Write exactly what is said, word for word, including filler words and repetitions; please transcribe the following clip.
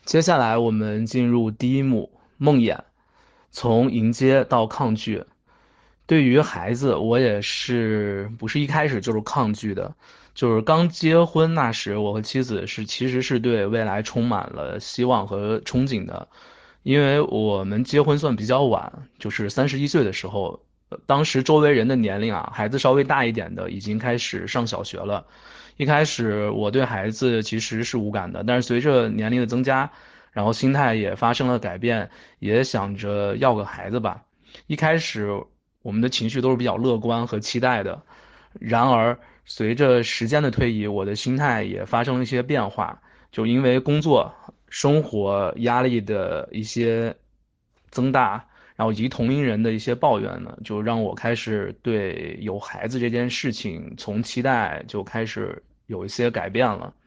接下来我们进入第一幕梦魇，从迎接到抗拒。对于孩子，我也是不是一开始就是抗拒的，就是刚结婚那时，我和妻子是其实是对未来充满了希望和憧憬的，因为我们结婚算比较晚，就是三十一岁的时候，呃当时周围人的年龄啊，孩子稍微大一点的已经开始上小学了。一开始我对孩子其实是无感的，但是随着年龄的增加，然后心态也发生了改变，也想着要个孩子吧。一开始我们的情绪都是比较乐观和期待的，然而随着时间的推移，我的心态也发生了一些变化，就因为工作、生活压力的一些增大，然后以及同龄人的一些抱怨呢，就让我开始对有孩子这件事情从期待就开始有一些改变了。